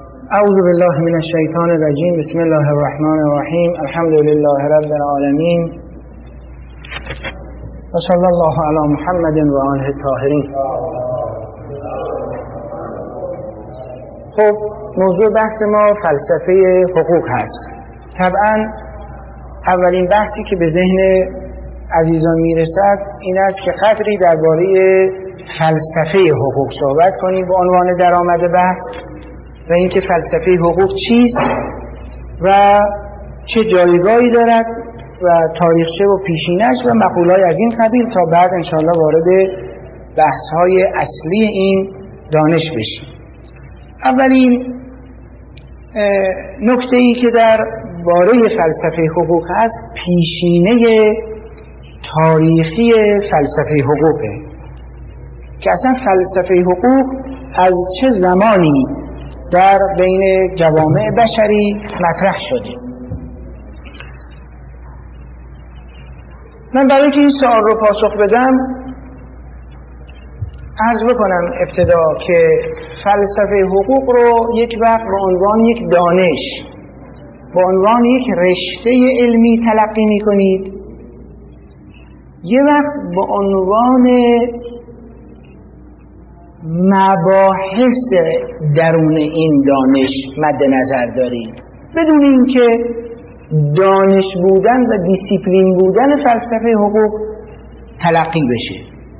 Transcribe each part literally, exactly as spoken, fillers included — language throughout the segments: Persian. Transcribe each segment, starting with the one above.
اعوذ بالله من الشیطان الرجیم. بسم الله الرحمن الرحیم. الحمد لله رب العالمین و صلی الله علی محمد و آله الطاهرین. خب موضوع بحث ما فلسفه حقوق هست. طبعا اولین بحثی که به ذهن عزیزان میرسد این است که قدری درباره فلسفه حقوق صحبت کنیم به عنوان درآمد بحث و اینکه فلسفه حقوق چیست و چه جایگاهی دارد و تاریخچه و پیشینش و مقوله‌ای از این قبیل، تا بعد انشاءالله وارد بحث‌های اصلی این دانش بشیم. اولین نکته‌ای که در باره فلسفه حقوق هست پیشینه تاریخی فلسفه حقوقه که اصلا فلسفه حقوق از چه زمانی در بین جوامع بشری مطرح شده. من برای که این سوال رو پاسخ بدم عرض بکنم ابتدا که فلسفه حقوق رو یک وقت به عنوان یک دانش، به عنوان یک رشته علمی تلقی می کنید، یه وقت به عنوان مباحث درون این دانش مد نظر دارید، بدون اینکه دانش بودن و دیسیپلین بودن فلسفه حقوق تلقی بشه.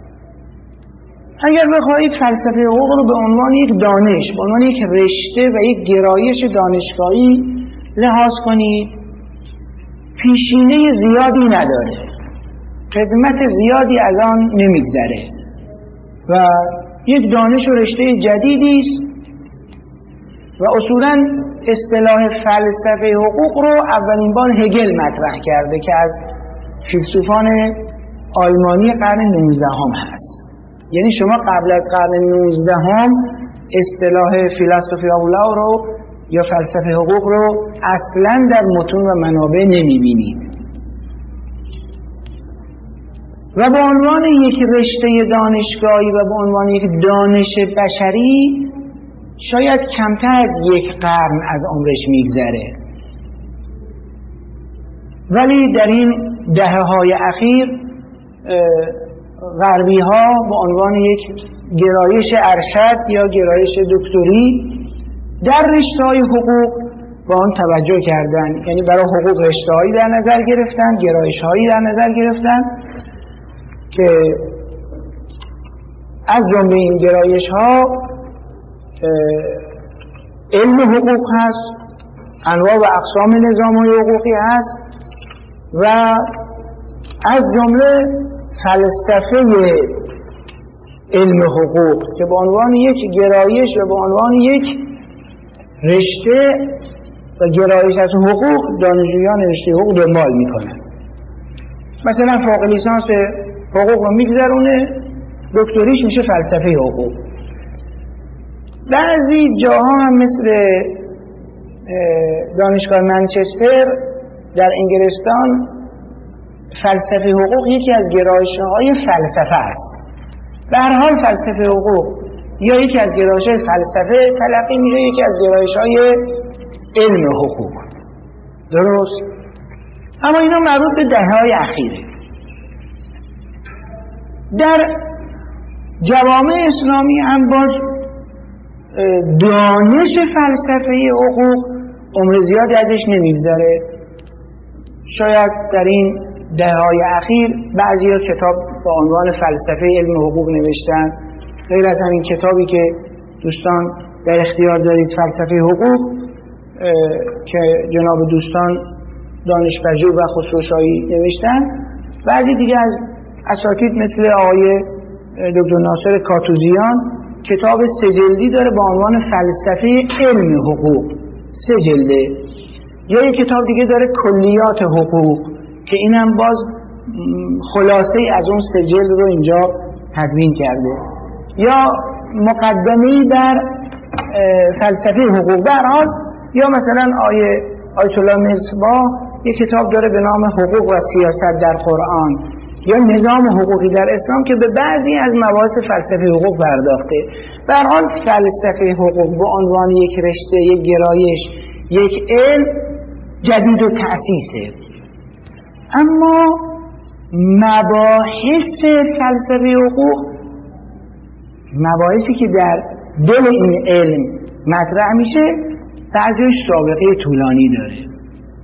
اگر بخواهید فلسفه حقوق رو به عنوان یک دانش، به عنوان یک رشته و یک گرایش دانشگاهی لحاظ کنید، پیشینه زیادی نداره، قدمت زیادی از آن نمیگذره و یک دانش و رشته جدیدی است و اصولاً اصطلاح فلسفه حقوق رو اولین بار هگل مطرح کرده که از فیلسوفان آلمانی قرن نوزدهم هست. یعنی شما قبل از قرن نوزدهم اصطلاح فیلسوفی اولا رو یا فلسفه حقوق رو اصلاً در متون و منابع نمیبینید و به عنوان یک رشته دانشگاهی و به عنوان یک دانش بشری شاید کمتر از یک قرن از عمرش میگذره، ولی در این دهه‌های اخیر غربی ها به عنوان یک گرایش ارشد یا گرایش دکتری در رشته‌های حقوق با آن توجه کردن، یعنی برای حقوق رشته‌هایی در نظر گرفتن، گرایش‌هایی در نظر گرفتن که از جمله این گرایش ها علم حقوق هست، انواع و اقسام نظام‌های حقوقی هست و از جمله فلسفه علم حقوق که به عنوان یک گرایش و به عنوان یک رشته و گرایش از حقوق دانشجویان رشته حقوق دنبال میکنن. مثلا فوق لیسانس حقوق رو میگذرونه، دکتریش میشه فلسفه حقوق. بعضی جاها هم مثل دانشگاه منچستر در انگلستان فلسفه حقوق یکی از گرایش‌های فلسفه است. به هر حال فلسفه حقوق یا یکی از گرایش‌های فلسفه تلقی میشه، یکی از گرایش‌های علم حقوق. درست؟ اما اینا مربوط به دهه‌های اخیره. در جوامع اسلامی هم باز دانش فلسفه حقوق عمر زیادی ازش نمیگذره. شاید در این دهه‌های اخیر بعضیا کتاب با عنوان فلسفه علم حقوق نوشتن. غیر از همین کتابی که دوستان در اختیار دارید فلسفه حقوق که جناب دوستان دانشپژوه و خسروشاهی نوشتن، بعضی دیگه از اساتید مثل آقای دکتر ناصر کاتوزیان کتاب سه جلدی داره با عنوان فلسفه علم حقوق، سه جلده. یا یک کتاب دیگه داره کلیات حقوق که اینم باز خلاصه از اون سه جلد رو اینجا تدوین کرده. یا مقدمه‌ای در فلسفه حقوق. به هر حال یا مثلا آیه آیت الله مصباح یک کتاب داره به نام حقوق و سیاست در قرآن، یا نظام حقوقی در اسلام که به بعضی از مباحث فلسفه حقوق پرداخته. به هر حال فلسفه حقوق به عنوان یک رشته، یک گرایش، یک علم جدید و تأسیسه. اما مباحث فلسفه حقوق، مباحثی که در دل این علم مطرح میشه، بعضیش سابقه طولانی داره.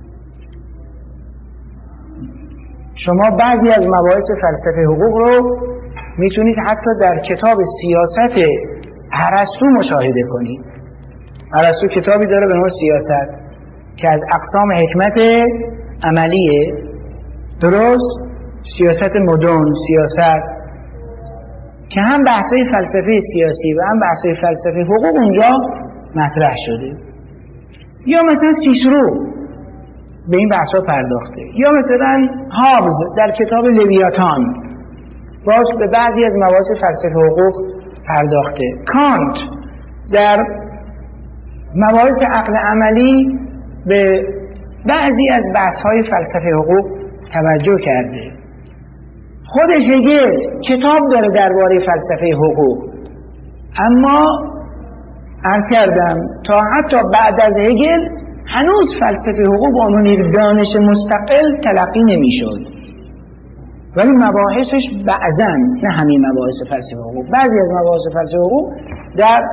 شما بعضی از مباحث فلسفه حقوق رو میتونید حتی در کتاب سیاست ارسطو مشاهده کنید. ارسطو کتابی داره به نام سیاست که از اقسام حکمت عملیه، درست؟ سیاست مدرن، سیاست که هم بحثای فلسفه سیاسی و هم بحثای فلسفه حقوق اونجا مطرح شده. یا مثلا سیسرو به این بحثا پرداخته، یا مثلا هابز در کتاب لویاتان باز به بعضی از مباحث فلسفه حقوق پرداخته. کانت در مباحث عقل عملی به بعضی از بحث‌های فلسفه حقوق توجه کرده. خود هگل کتاب داره درباره فلسفه حقوق، اما عرض کردم تا حتی بعد از هگل هنوز فلسفه حقوق به عنوان یک دانش مستقل تلقی نمی‌شد، ولی مباحثش بعضاً، نه همین مباحث فلسفه حقوق، بعضی از مباحث فلسفه حقوق در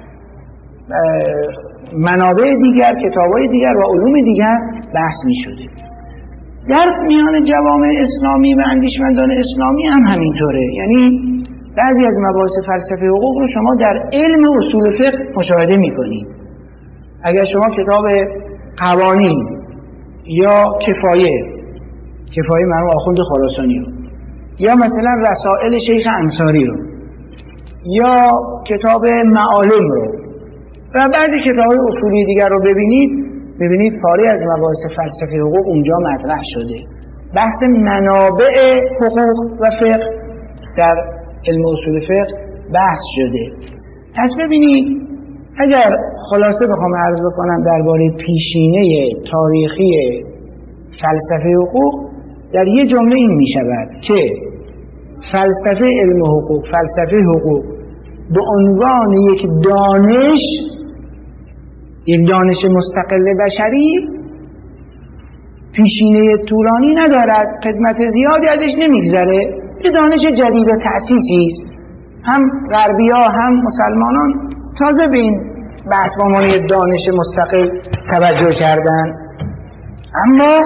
منابع دیگر، کتاب‌های دیگر و علوم دیگر بحث می‌شده. در میان جوامع اسلامی و اندیشمندان اسلامی هم همینطوره. یعنی بعضی از مباحث فلسفه حقوق رو شما در علم اصول فقه مشاهده می‌کنید. اگر شما کتاب قوانین یا کفایه کفایه مرحوم آخوند خراسانی رو، یا مثلا رسائل شیخ انصاری رو، یا کتاب معالم رو و بعضی کتاب‌های اصولی دیگر رو ببینید، ببینید پاره از مباحث فلسفه حقوق اونجا مطرح شده. بحث منابع حقوق و فقه در علم اصول فقه بحث شده. پس ببینید اگر خلاصه بخوام عرض بکنم درباره پیشینه تاریخی فلسفه حقوق، در یه جمله این می شود که فلسفه علم حقوق، فلسفه حقوق به عنوان یک دانش، یک دانش مستقل بشری پیشینه طولانی ندارد، خدمت زیادی ازش نمیگذره، یه دانش جدید و تأسیسی است. هم غربی‌ها هم مسلمانان تازه به این بحث با عنوان یک دانش مستقل توجه کردن. اما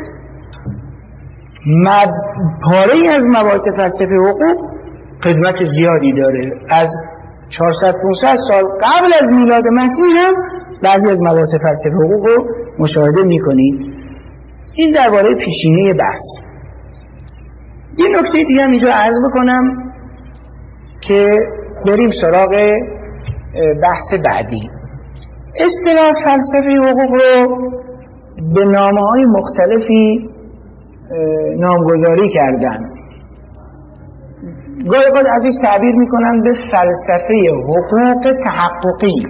مب... پاره‌ای از مباحث فلسفه حقوق خدمت زیادی داره. از چهارصد پانصد سال قبل از میلاد مسیح هم بعضی از مباحث فلسفه حقوق رو مشاهده می‌کنید. این درباره پیشینه بحث. یه نکته دیگه هم اینجا عرض بکنم که بریم سراغ بحث بعدی. اصطلاح فلسفه حقوق رو به نامه‌های مختلفی نامگذاری کردن. گاهی اوقات ازش تعبیر میکنن به فلسفه حقوق تحققی،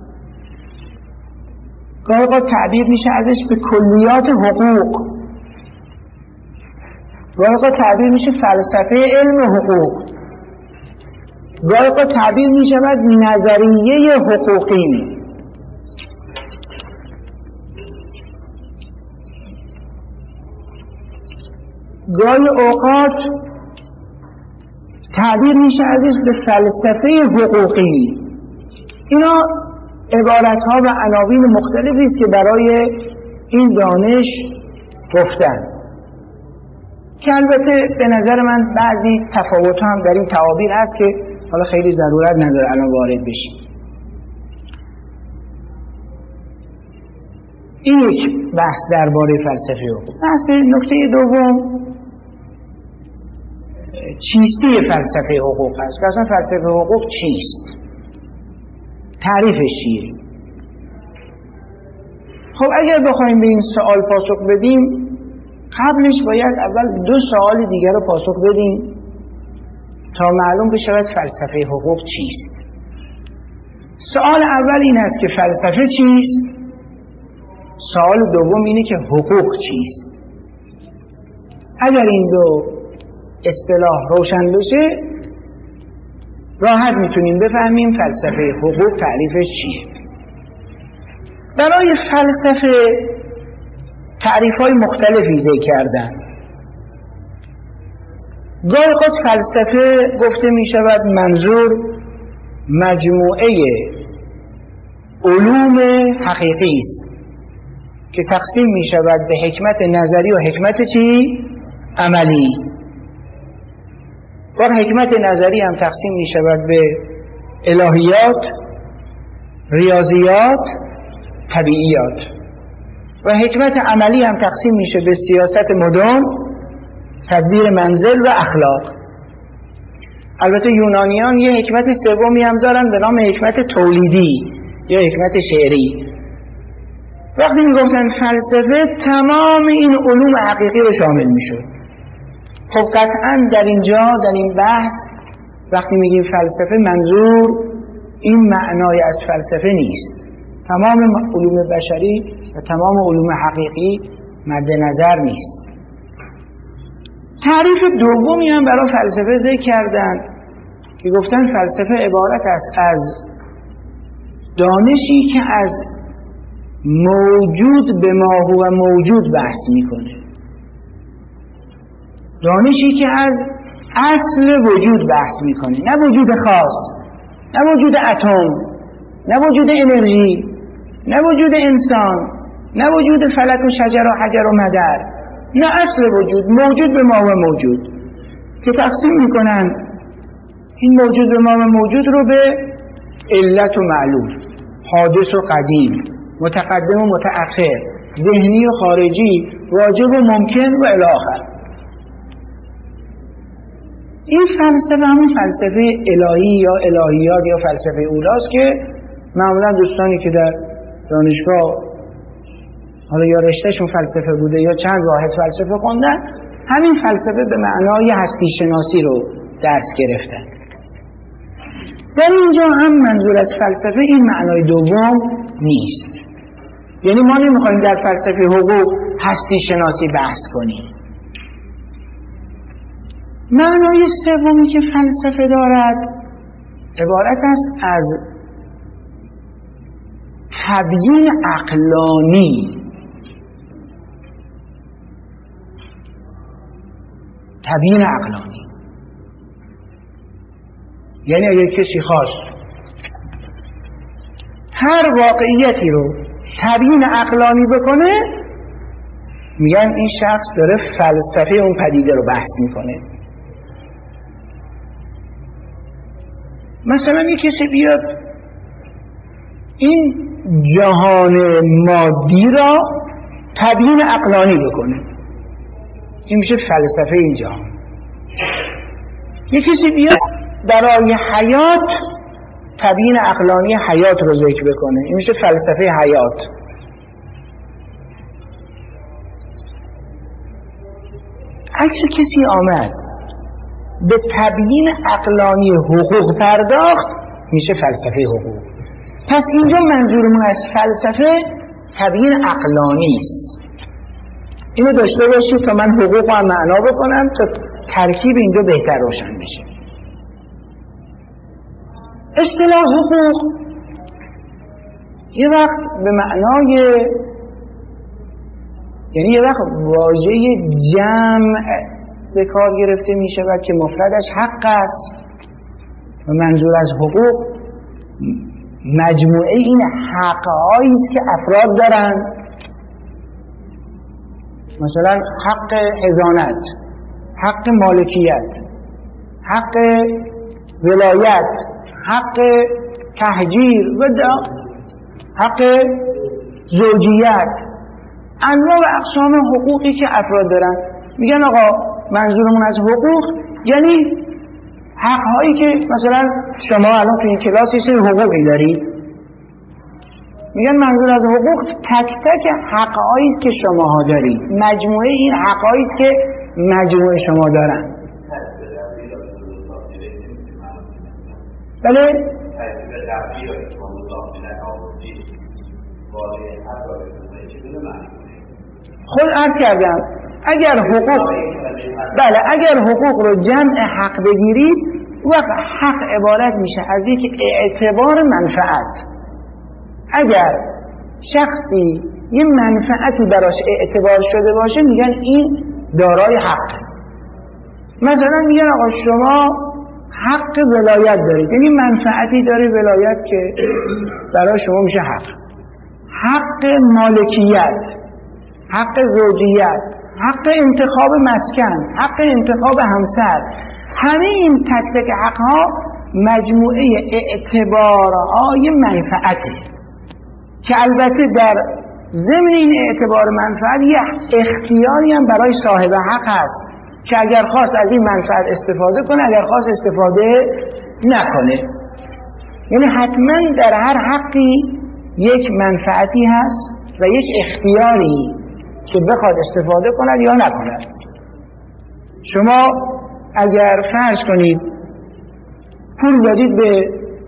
گاهی اوقات تعبیر میشه ازش به کلیات حقوق، گاهی اوقات تعبیر میشه فلسفه علم حقوق، گاهی اوقات تعبیر میشود نظریه حقوقی. گاهی اوقات تعبیر میشه ازش به فلسفه حقوقی. اینا عبارتها و عناوین مختلفی است که برای این دانش گفتن، که البته به نظر من بعضی تفاوت‌ها هم در این تعابیر هست که حالا خیلی ضرورت نداره الان وارد بشیم. این یک بحث درباره فلسفه حقوق. بحث نکته دوم چیستی فلسفه حقوق است. اصلا فلسفه حقوق چیست؟ تعریفش چیه؟ خب اگر بخوایم به این سوال پاسخ بدیم، قبلش باید اول دو سوال دیگر رو پاسخ بدیم تا معلوم بشود فلسفه حقوق چیست. سوال اول این است که فلسفه چیست؟ سوال دوم اینه که حقوق چیست؟ اگر این دو اصطلاح روشن بشه راحت میتونیم بفهمیم فلسفه حقوق تعریفش چیه. برای فلسفه تعریف‌های مختلفی ذکر کردن. گاهی اوقات فلسفه گفته می شود منظور مجموعه علوم حقیقی است که تقسیم می شود به حکمت نظری و حکمت چی؟ عملی. و حکمت نظری هم تقسیم می شود به الهیات، ریاضیات، طبیعیات. و حکمت عملی هم تقسیم میشه به سیاست مدرن، تدبیر منزل و اخلاق. البته یونانیان یه حکمت سومی هم دارن به نام حکمت تولیدی یا حکمت شعری. وقتی میگفتن فلسفه تمام این علوم حقیقی رو شامل میشد. خب قطعا در اینجا در این بحث وقتی میگیم فلسفه منظور این معنای از فلسفه نیست. تمام علوم بشری و تمام علوم حقیقی مد نظر نیست. تعریف دومی هم برای فلسفه ذکر کردن که گفتن فلسفه عبارت است از دانشی که از موجود به ما هو موجود بحث میکنه، دانشی که از اصل وجود بحث میکنه، نه وجود خاص، نه وجود اتم، نه وجود انرژی، نه وجود انسان، نه وجود فلک و شجر و حجر و مدر، نه اصل وجود، موجود به ما و موجود که تقسیم میکنن این موجود به ما و موجود رو به علت و معلول، حادث و قدیم، متقدم و متأخر، ذهنی و خارجی، واجب و ممکن و الی آخر. این فلسفه همون فلسفه الهی یا الهیات یا فلسفه اولاست که معمولا دوستانی که در دانشگاه حالا یا رشتهشون فلسفه بوده یا چند واحد فلسفه خوندن، همین فلسفه به معنای هستی شناسی رو درس گرفتن. در اینجا هم منظور از فلسفه این معنای دوم نیست. یعنی ما نمیخوایم در فلسفه حقوق هستی شناسی بحث کنیم. معنای سومی که فلسفه دارد عبارت است از تبیین عقلانی. تبیین عقلانی یعنی اگر کسی خواست هر واقعیتی رو تبیین عقلانی بکنه، میگن این شخص داره فلسفه اون پدیده رو بحث میکنه. مثلا یک کسی بیاد این جهان مادی را تبیین عقلانی بکنه، این میشه فلسفه این جهان. یک کسی بیاد برای حیات تبیین عقلانی حیات رو ذکر بکنه، این میشه فلسفه حیات. اگر کسی آمد به تبیین عقلانی حقوق پرداخت، میشه فلسفه حقوق. پس اینجا منظورمون از فلسفه تبیین عقلانی است. اینو داشته باشید تا من حقوق رو معنا بکنم تا ترکیب اینجا بهتر روشن بشه. اصطلاح حقوق یه وقت به معنای، یعنی یه وقت واژه جمع به کار گرفته می شود که مفردش حق است و منظور از حقوق مجموعه این حق‌هایی است که افراد دارن. مثلا حق حضانت، حق مالکیت، حق ولایت، حق تهجیر و حق زوجیت، انواع و اقسام حقوقی که افراد دارن. میگن آقا منظورمون از حقوق یعنی حق‌هایی که مثلا شما الان تو این کلاس یه سری حقوقی دارید، میگن منظور از حقوق تک تک حق‌هایی است که شماها دارید، مجموعه این حق‌هایی است که مجموعه شما دارن. بله؟ خود عرض کردم اگر حقوق بله اگر حقوق رو جمع حق بگیرید وقت حق عبارت میشه از یک اعتبار منفعت. اگر شخصی یه منفعتی براش اعتبار شده باشه میگن این دارای حق. مثلا میگن آقا شما حق ولایت دارید، یعنی منفعتی داره ولایت که برای شما میشه حق. حق مالکیت، حق زوجیت، حق انتخاب مسکن، حق انتخاب همسر، همه این تک تک حقها مجموعه اعتبارهای منفعته که البته در ضمن این اعتبار منفعت یه اختیاری هم برای صاحب حق هست که اگر خواست از این منفعت استفاده کنه، اگر خواست استفاده نکنه. یعنی حتما در هر حقی یک منفعتی هست و یک اختیاری که بخواد استفاده کند یا نکند. شما اگر فرض کنید پول دادید به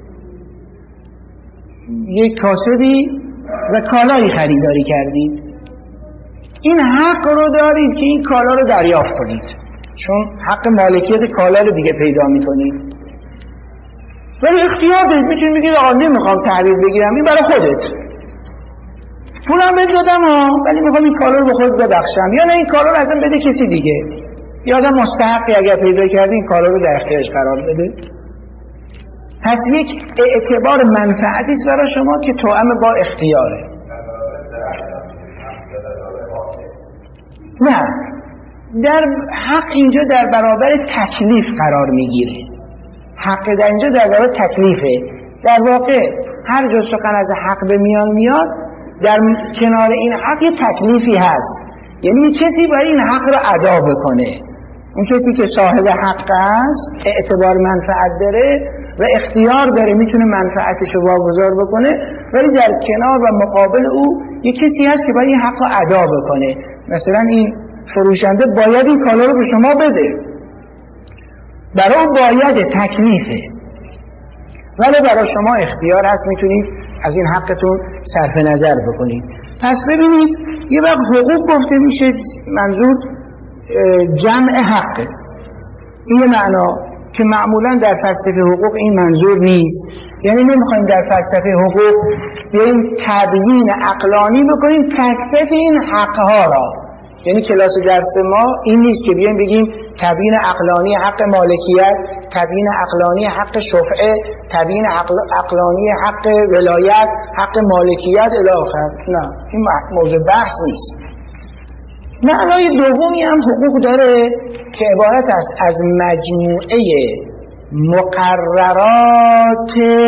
یک کاسبی و کالایی خریداری کردید، این حق رو دارید که این کالا رو دریافت کنید، چون حق مالکیت کالا رو دیگه پیدا میکنید. ولی اختیار دارید، میتونید بگید آقا نمیخوام تحویل بگیرم، این برای خودت، پولم بهت دادم ها، ولی میخوام این کالا رو به خودت ببخشم، یا نه این کالا رو اصلا بده کسی دیگه. یا آدم مستحقی اگر پیدا کردی این کالا رو در اختیارش قرار بده. پس یک اعتبار منفعتی است برای شما که توأم با اختیاره. نه، در حق اینجا در برابر تکلیف قرار میگیره. حق در اینجا در برابر تکلیفه. در واقع هر جا سخن از حق به میان میاد، در کنار این حق یه تکلیفی هست، یعنی کسی باید این حق رو ادا بکنه. اون کسی که صاحب حق است اعتبار منفعت داره و اختیار داره، میتونه منفعتش رو واگذار بکنه، ولی در کنار و مقابل او یه کسی هست که باید این حق رو ادا بکنه. مثلا این فروشنده باید این کالا رو به شما بده، برای اون باید تکلیفه، ولی برای شما اختیار هست، میتونید از این حقتون صرف نظر بکنید. پس ببینید یه وقت حقوق گفته میشه منظور جمع حقه، این یه معنا که معمولا در فلسفه حقوق این منظور نیست. یعنی نمیخوایم در فلسفه حقوق بیاییم تبیین عقلانی بکنیم تک تک این حقها را. یعنی کلاس درس ما این نیست که بیاییم بگیم تبیین عقلانی حق مالکیت، تبیین عقلانی حق شفعه، تبیین عقلانی حق ولایت، حق مالکیت الی آخر. نه، این موضوع بحث نیست. معنای دومی هم حقوق داره که عبارت است از مجموعه مقررات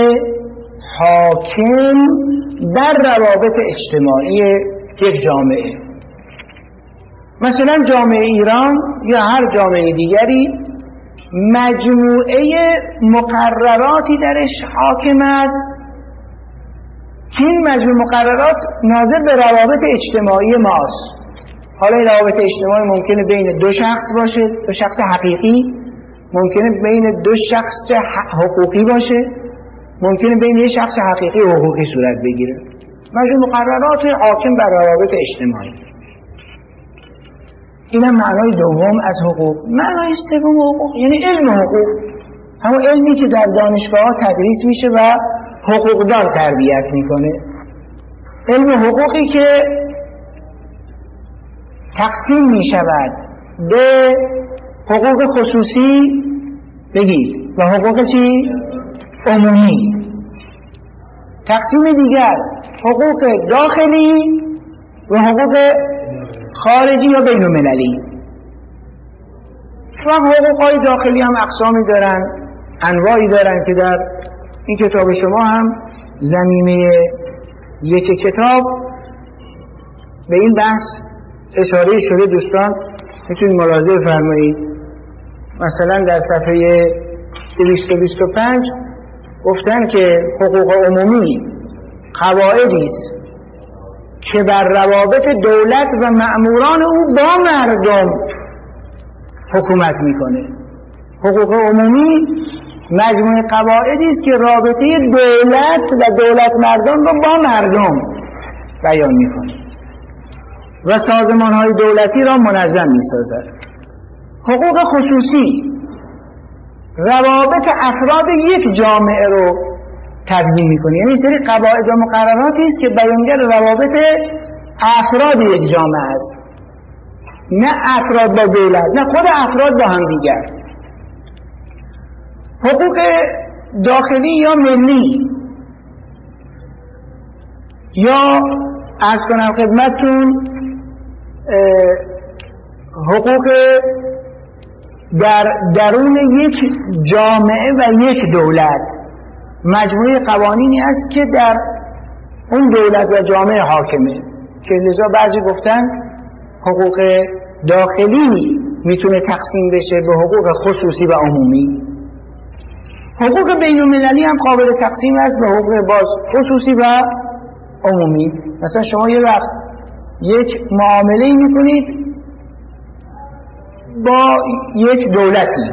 حاکم بر روابط اجتماعی یک جامعه. مثلا جامعه ایران یا هر جامعه دیگری مجموعه مقرراتی درش حاکم است که این مجموعه مقررات ناظر به روابط اجتماعی ماست. حالا این روابط اجتماعی ممکنه بین دو شخص باشه، دو شخص حقیقی، ممکنه بین دو شخص حقوقی باشه، ممکنه بین یک شخص حقیقی و حقوقی صورت بگیره. مجموعه مقررات حاکم بر روابط اجتماعی. این هم معنای دوم از حقوق. معنای سوم حقوق یعنی علم حقوق، همون علمی که در دانشگاه ها تدریس میشه و حقوقدان تربیت میکنه. علم حقوقی که تقسیم میشود به حقوق خصوصی بگید و حقوق چی؟ عمومی. تقسیم دیگر حقوق داخلی و حقوق خارجی یا بین المللی. و حقوقهای داخلی هم اقسامی دارن، انواعی دارن که در این کتاب شما هم ضمیمه یک کتاب به این بحث اشاره شده. دوستان میتونید ملاحظه فرمایید. مثلا در صفحه دویست و بیست و پنج گفتن که حقوق عمومی قواعدی است که بر روابط دولت و مأموران او با مردم حکومت میکنه. حقوق عمومی مجموعه قواعدی است که رابطه دولت و دولت مردم رو با مردم بیان میکنه و سازمان‌های دولتی را منظم می‌سازد. حقوق خصوصی روابط افراد یک جامعه رو تبیین میکنه، یعنی سری قواعد و مقرراتی است که بیانگر روابط افراد یک جامعه است، نه افراد با دولت، نه خود افراد با هم دیگر. حقوق داخلی یا ملی، یا عرض کنم خدمتتون حقوق در درون یک جامعه و یک دولت، مجموعه قوانینی است که در اون دولت و جامعه حاکمه، که لذا بعضی گفتن حقوق داخلی میتونه تقسیم بشه به حقوق خصوصی و عمومی. حقوق بین المللی هم قابل تقسیم است به حقوق باز خصوصی و عمومی. مثلا شما یه وقت یک معامله میکنید با یک دولتی،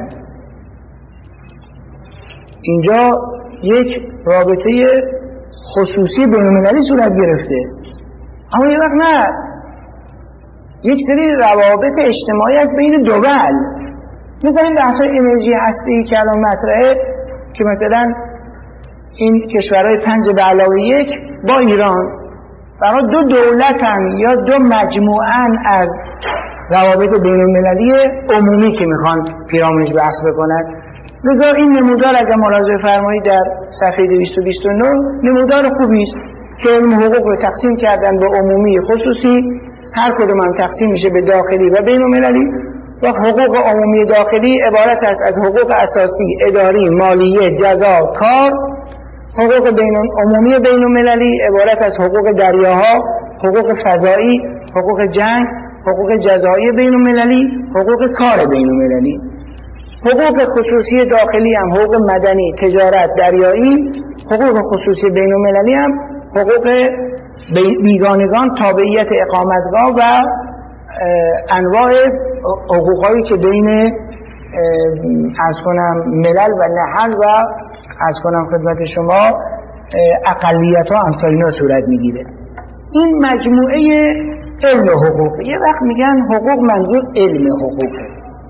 اینجا یک رابطه خصوصی بین المللی صورت گرفته، اما یه وقت نه، یک سری روابط اجتماعی است بین دول. مثلا این بحث انرژی هسته‌ای که الان مطرحه که مثلا این کشورهای پنج به علاوه یک با ایران برای دو دولتن یا دو مجموعن از روابط بین المللی عمومی که میخوان پیرامونش بحث بکنن. لذا این نمودار اگر ملاحظه فرمایید در صفحه دویست و بیست و نه نمودار خوبی است که علم حقوق رو تقسیم کردن به عمومی خصوصی، هر کدوم هم تقسیم میشه به داخلی و بین المللی. و حقوق عمومی داخلی عبارت است از حقوق اساسی، اداری، مالیه، جزا، کار. حقوق بین عمومی بین المللی عبارت از حقوق دریاها، حقوق فضایی، حقوق جنگ، حقوق جزایی بین المللی، حقوق کار بین المللی. حقوق خصوصی داخلی هم حقوق مدنی، تجارت، دریایی. حقوق خصوصی بین المللی هم حقوق بیگانگان، تابعیت اقامتگاه و انواع حقوقایی که بین عرض کنم ملل و نهل و عرض کنم خدمت شما اقلیت ها امثال اینا صورت میگیره. این مجموعه علم حقوق. یه وقت میگن حقوق منظور علم حقوقه.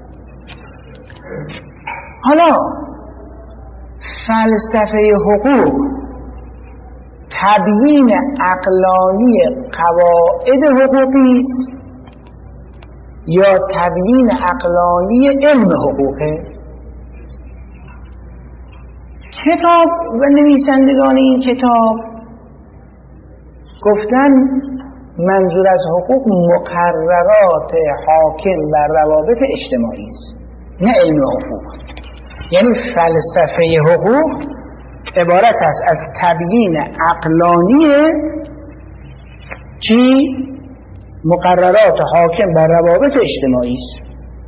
حالا فلسفه حقوق تبیین عقلانی قواعد حقوقی است یا تبیین عقلانی علم حقوقه؟ کتاب و نویسندگان این کتاب گفتن منظور از حقوق مقررات حاکم بر روابط اجتماعی است، نه علم حقوق. یعنی فلسفه حقوق عبارت است از تبیین عقلانی چی؟ مقررات حاکم بر روابط اجتماعی است.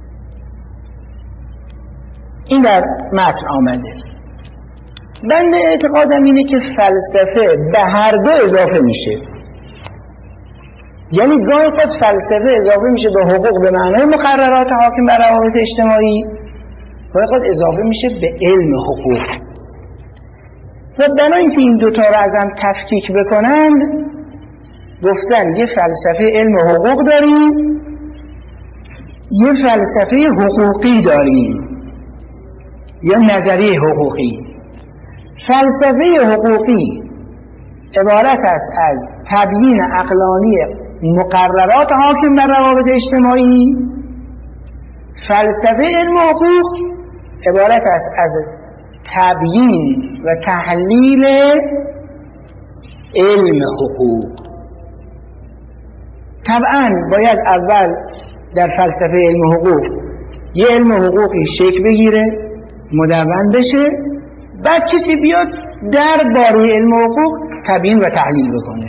این در متن آمده. بنده اعتقادم اینه که فلسفه به هر دو اضافه میشه. یعنی گاهی خود فلسفه اضافه میشه به حقوق به معنای مقررات حاکم بر روابط اجتماعی، گاهی خود اضافه میشه به علم حقوق. و بنا اینکه این دوتا رو از هم تفکیک بکنند گفتن یه فلسفه علم حقوق داریم، یه فلسفه حقوقی داریم یا نظریه حقوقی. فلسفه حقوقی عبارت است از تبیین عقلانی مقررات حاکم بر روابط اجتماعی. فلسفه علم حقوق عبارت است از تبیین و تحلیل علم حقوق. طبعا باید اول در فلسفه علم حقوق یه علم حقوقی شکل بگیره، مدون بشه، بعد کسی بیاد درباره علم حقوق تبیین و تحلیل بکنه.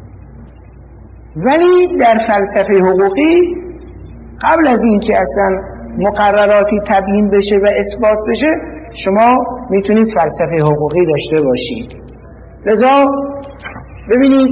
ولی در فلسفه حقوقی قبل از این که اصلا مقرراتی تبیین بشه و اثبات بشه شما میتونید فلسفه حقوقی داشته باشید. لذا ببینید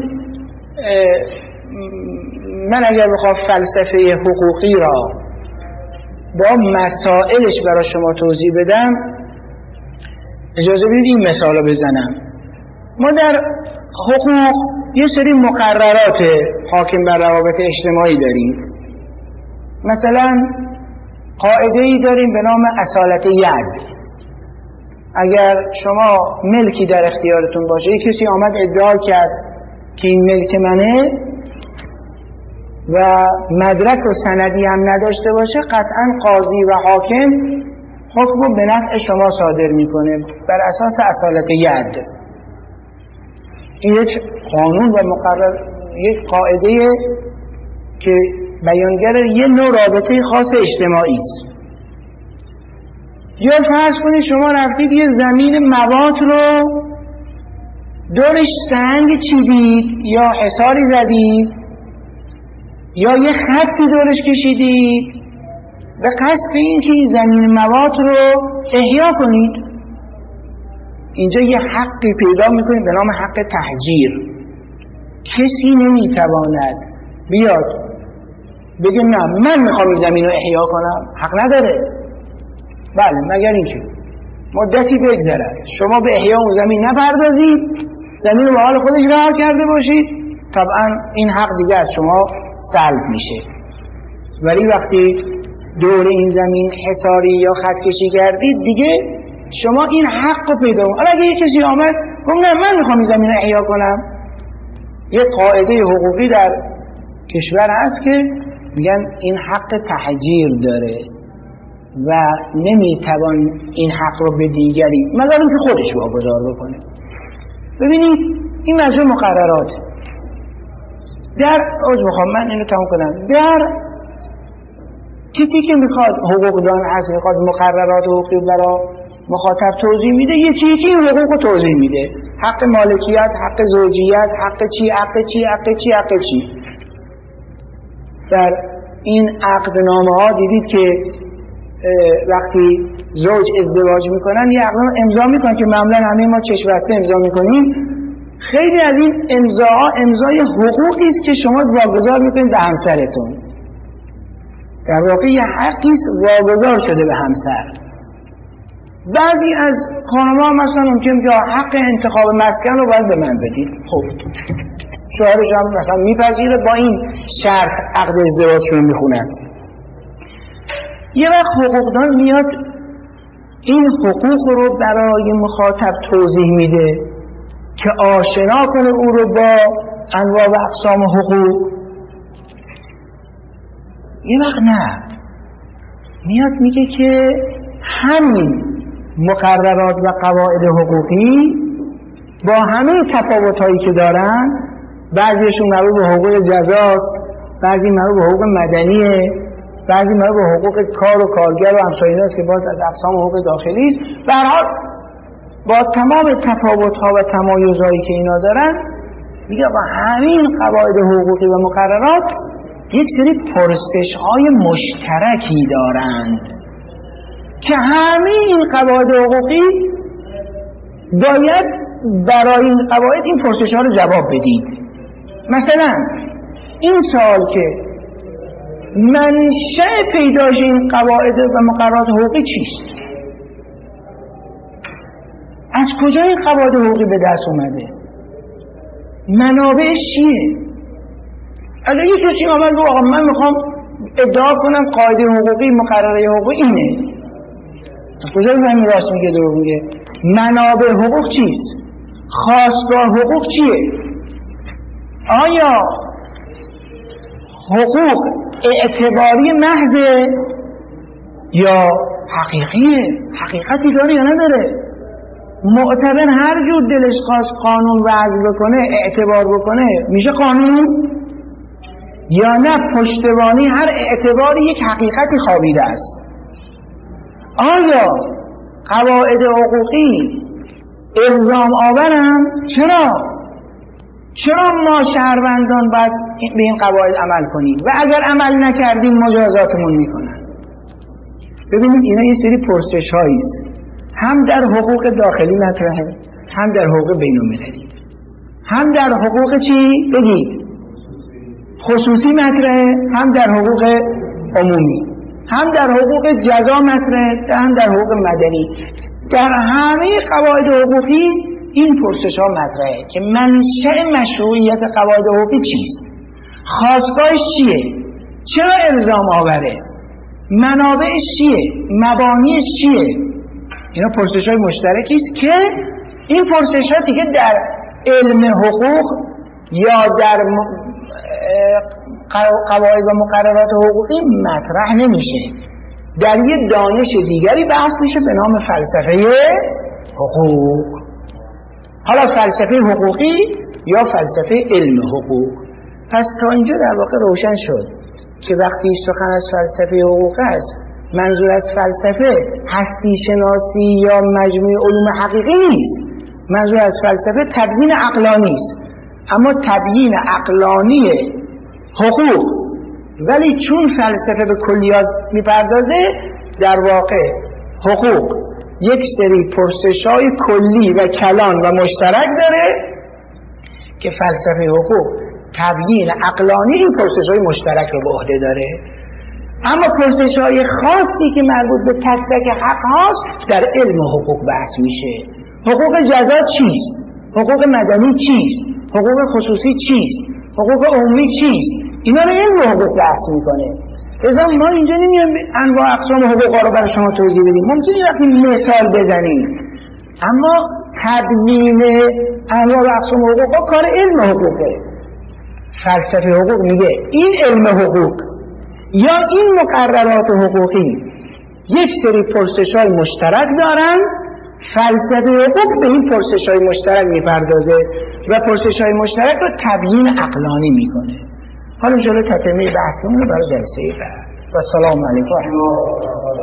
من اگر بخوام فلسفه حقوقی را با مسائلش برای شما توضیح بدم اجازه بدید این مثال رو بزنم. ما در حقوق یه سری مقررات حاکم بر روابط اجتماعی داریم. مثلا قاعده‌ای داریم به نام اصالت ید. اگر شما ملکی در اختیارتون باشه، یک کسی آمد ادعا کرد که این ملک منه و مدرک و سندی هم نداشته باشه، قطعا قاضی و حاکم حکم رو به نفع شما صادر میکنه بر اساس اصالت ید. این یک قانون و مقرر، یک قاعده که بیانگر یه نوع رابطه خاص اجتماعی است. یا فرض کنید شما رفتید یه زمین موات رو دورش سنگ چیدید یا حصاری زدید یا یه خطی دورش کشیدید به قصد این که این زمین موات رو احیا کنید. اینجا یه حقی پیدا میکنید به نام حق تهجیر. کسی نمیتواند بیاد بگه نه من میخوام این زمین رو احیا کنم، حق نداره. بله، مگر اینکه مدتی بگذرد شما به احیا اون زمین نپردازید، زمین رو به حال خودش رها کرده باشید، طبعا این حق دیگه از شما سلب میشه. ولی وقتی دور این زمین حصاری یا خطکشی کردید دیگه شما این حق رو پیدا کنید. اگه یک کسی آمد گفت نه من میخوام این زمین رو احیا کنم، یه قاعده حقوقی در کشور هست که میگن این حق تهجیر داره و نمیتوان این حق رو به دیگری مگر اینکه خودش واگذار بکنه. ببینید این موضوع مقررات در از میخوام من اینو تمام کنم. در کسی که میخواد حقوقدان هست، میخواد مقررات حقوقی برای مخاطب توضیح میده، یکی یکی این حقوق رو توضیح میده. حق مالکیت، حق زوجیت، حق چی، حق چی، حق چی، حق چی. در این عقدنامه ها دیدید که وقتی زوج ازدواج میکنن یه عقدنامه امضا میکنن که معمولا همه ما چشم بسته امضا میکنیم. خیلی از این امضاها امضای حقوقی است که شما واگذار میکنید به همسرتون. در واقع یه حقی است واگذار شده به همسر. بعضی از خانم‌ها مثلا ممکنه که حق انتخاب مسکن رو باید به من بدید. خب شوهرش هم مثلا میپذیره، با این شرط عقد ازدواجشون میخونن. یه وقت حقوقدان میاد این حقوق رو برای مخاطب توضیح میده که آشنا کنه او رو با انواع و اقسام حقوق. یه وقت نه، میاد میگه که همین مقررات و قواعد حقوقی با همه تفاوت‌هایی که دارن، بعضیشون مربوط به حقوق جزاست، بعضی مربوط به حقوق مدنیه، بعضی مربوط به حقوق کار و کارگر و امثال ایناست که باز از اقسام حقوق داخلی است. به هر حال با تمام تفاوت‌ها و تمایزهایی که اینا دارن، میگه با همین قواعد حقوقی و مقررات یک سری پرسش‌های مشترکی دارند که همه این قواعد حقوقی باید برای این قواعد این پرسش‌ها رو جواب بدید. مثلا این سوال که منشأ پیدایش این قواعد و مقررات حقوقی چیست؟ از کجا این قواعد حقوقی به دست اومده؟ منابعش چیه؟ اگر یک کسی آمد گفت آقا من میخوام ادعا کنم قاعده حقوقی مقرره حقوقی اینه، از کجا این راست میگه دروغ میگه؟ منابع حقوق چیست؟ خواستگاه حقوق چیه؟ آیا حقوق اعتباری محض یا حقیقیه؟ حقیقتی داره یا نداره؟ معتبر هر جور دلش خواست قانون وضع بکنه، اعتبار بکنه، میشه قانون؟ یا نه پشتوانی هر اعتباری یک حقیقتی خوابیده است؟ آیا قواعد حقوقی الزام آورن؟ چرا؟ چرا ما شهروندان باید به این قواعد عمل کنیم و اگر عمل نکردیم مجازاتمون میکنن؟ ببینید اینا یه سری پرسش هایی است، هم در حقوق داخلی مطرحه، هم در حقوق بین المللی، هم در حقوق چی؟ بگید خصوصی مطرحه، هم در حقوق عمومی، هم در حقوق جزا مطرحه، هم در حقوق مدنی. در همه قواعد حقوقی این پرسش ها مطرحه که منشأ مشروعیت قواعد حقوقی چیست؟ خواستگاهش چیه؟ چرا الزام آوره؟ منابعش چیه؟ مبانیش چیه؟ اینا پرسش های مشترکی است که این پرسش ها دیگه در علم حقوق یا در قواعد و مقررات حقوقی مطرح نمیشه، در یه دانش دیگری بحث میشه به نام فلسفه حقوق. حالا فلسفه حقوقی یا فلسفه علم حقوق. پس تا اینجا در واقع روشن شد که وقتی سخن از فلسفه حقوق است، منظور از فلسفه هستی شناسی یا مجموعه علوم حقیقی نیست. منظور از فلسفه تبیین عقلانی است. اما تبیین عقلانی حقوق، ولی چون فلسفه به کلیات میپردازه، در واقع حقوق یک سری پرسش‌های کلی و کلان و مشترک داره که فلسفه حقوق تبیین عقلانی این پرسش‌های مشترک رو به عهده داره. اما پرسش‌های خاصی که مربوط به تک تک حق هاست در علم حقوق بحث میشه. حقوق جزا چیست؟ حقوق مدنی چیست؟ حقوق خصوصی چیست؟ حقوق عمومی چیست؟ اینا رو علم حقوق بحث میکنه. لذا ما اینجا نمیایم انواع اقسام حقوق رو برای شما توضیح بدیم. ممکنه وقتی مثال بزنیم، اما تبیین انواع اقسام حقوق کار علم حقوقه. فلسفه حقوق میگه این علم حقوق یا این مقررات حقوقی یک سری پرسش‌های مشترک دارن، فلسفه حقوق به این پرسش‌های مشترک میپردازه و پرسش‌های مشترک رو تبیین عقلانی میکنه. حالا جلو تتمه بحث کنیم برای جلسه بعد. و سلام علیکم.